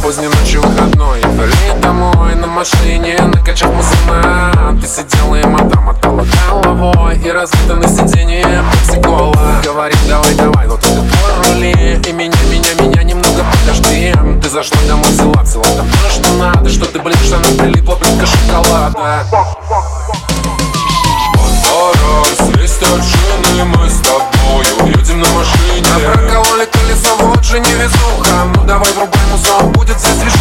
поздней ночью выходной. Ехали домой на машине, накачав музына. Ты сидела и мотала головой, и разбита на сиденье пепси-кола. Говорит, давай, вот это твой рули. И меня немного подожди. Ты зашла домой, взяла там то, что надо. Что ты болишь, она прилипла, плитка шоколада. Свистят шины, мы с тобою едем на машине. А прокололи колесо, вот же невезуха. Ну давай врубай музон, будет здесь движение.